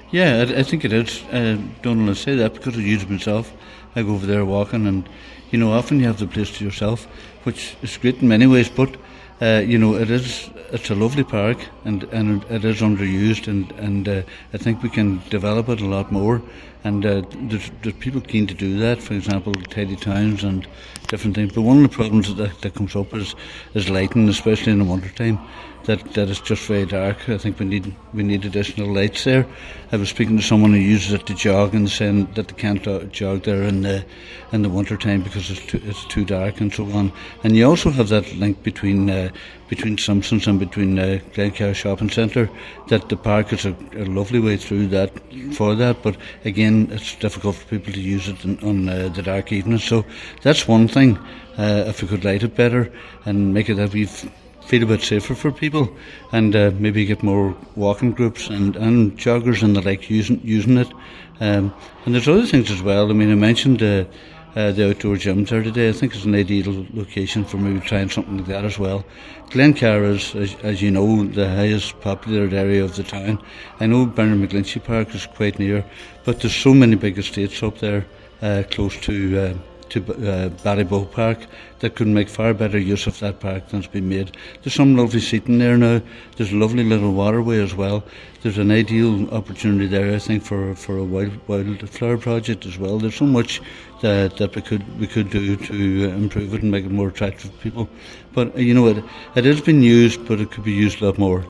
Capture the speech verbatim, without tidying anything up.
Yeah, I, I think it is. Uh, don't want to say that because I use it myself. I go over there walking, and you know, often you have the place to yourself, which is great in many ways. But uh, you know, it is it's a lovely park, and, and it is underused, and and uh, I think we can develop it a lot more. And uh, there's, there's people keen to do that. For example, tidy towns and different things. But one of the problems that, that comes up is is lighting, especially in the winter time. That that is just very dark. I think we need we need additional lights there. I was speaking to someone who uses it to jog and saying that they can't uh, jog there in the in the winter time because it's too it's too dark and so on. And you also have that link between uh, between Simpsons and between uh, Glencar Shopping Centre. That the park is a, a lovely way through that for that. But again, it's difficult for people to use it in, on uh, the dark evenings. So that's one thing. Uh, if we could light it better and make it that we've feel a bit safer for people, and uh, maybe get more walking groups and, and joggers and the like using using it. Um, and there's other things as well. I mean, I mentioned uh, uh, the outdoor gyms there today. I think it's an ideal location for maybe trying something like that as well. Glencar is, as, as you know, the highest populated area of the town. I know Bernard McGlinchey Park is quite near, but there's so many big estates up there uh, close to uh, to uh, Barrybow Park that could make far better use of that park than's been made. There's some lovely seating there now. There's a lovely little waterway as well. There's an ideal opportunity there, I think, for, for a wild wildflower project as well. There's so much that that we could we could do to improve it and make it more attractive to people. But uh, you know, it it has been used, but it could be used a lot more.